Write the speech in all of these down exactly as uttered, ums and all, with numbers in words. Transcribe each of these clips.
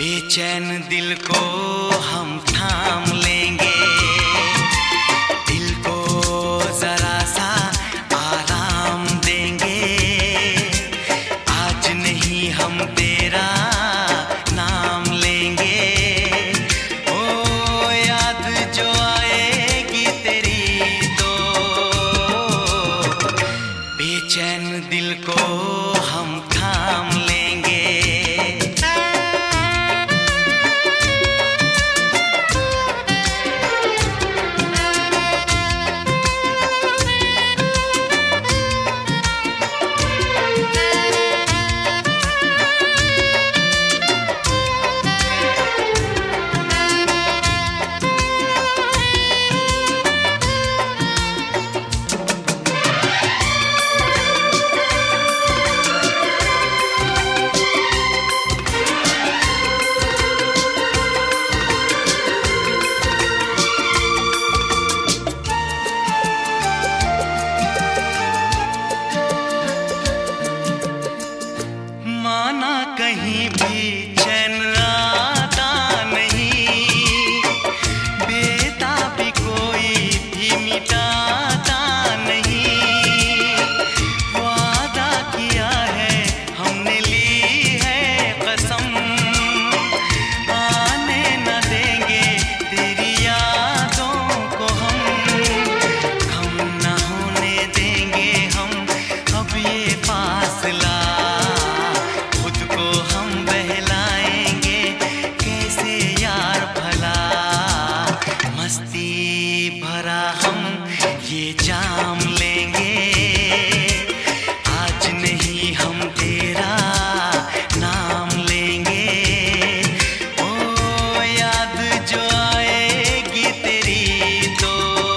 बेचैन दिल को हम थाम लेंगे, दिल को जरा सा आराम देंगे। आज नहीं हम तेरा नाम लेंगे, ओ याद जो आएगी तेरी तो बेचैन दिल को हम थाम लेंगे। माना कहीं भी चैन आता नहीं, बेताबी कोई भी मिटाता नहीं। वादा किया है हमने, ली है कसम, आने न देंगे तेरी यादों को हम, कम न होने देंगे हम अब ये फासला। हम बहलाएंगे कैसे यार भला, मस्ती भरा हम ये जाम लेंगे। आज नहीं हम तेरा नाम लेंगे, ओ याद जो आएगी तेरी तो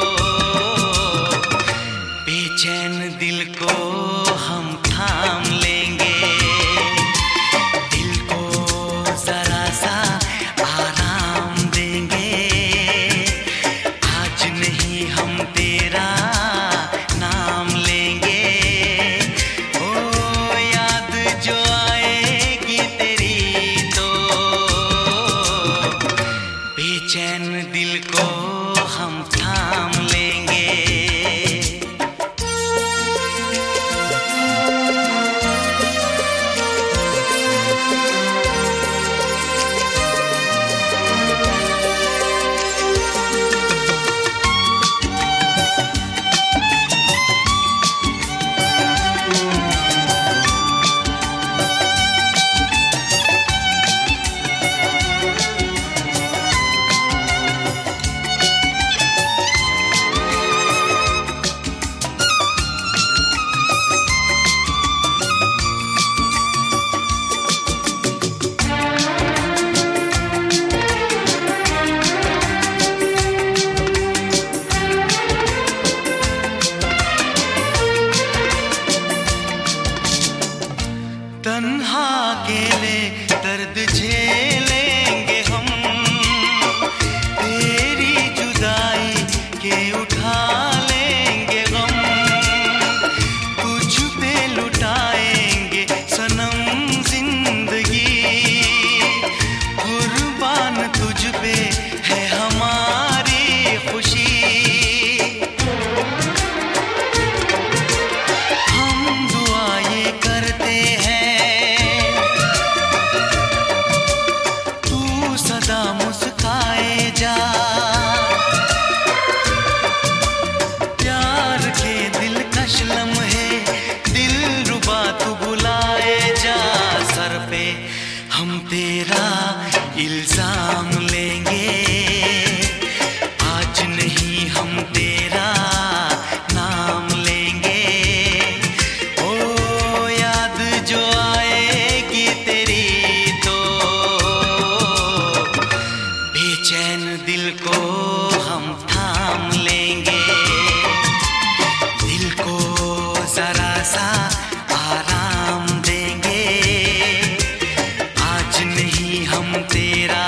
बेचैन दिल को हम थाम लेंगे। जरा सा आराम देंगे, आज नहीं हम तेरा नाम लेंगे, ओ याद जो आएगी तेरी तो बेचैन दिल को हम थाम लेंगे। तन्हा अकेले दर्द झेलेंगे हम, तेरी जुदाई के उठा लेंगे गम। तुझ पे लुटाएंगे सनम जिंदगी, कुर्बान तुझ पे है हमारी खुशी। हम दुआ ये करते हैं सदा मुस्काए जा, प्यार के दिलकश लम्हे दिलरुबा तू बुलाए जा। सर पे हम तेरा इल्जाम लेंगे, आज नहीं हम तेरा नाम लेंगे, ओ याद जो आएगी तेरी तो बेचैन दिल को हम थाम लेंगे। दिल को जरा सा आराम देंगे, आज नहीं हम तेरा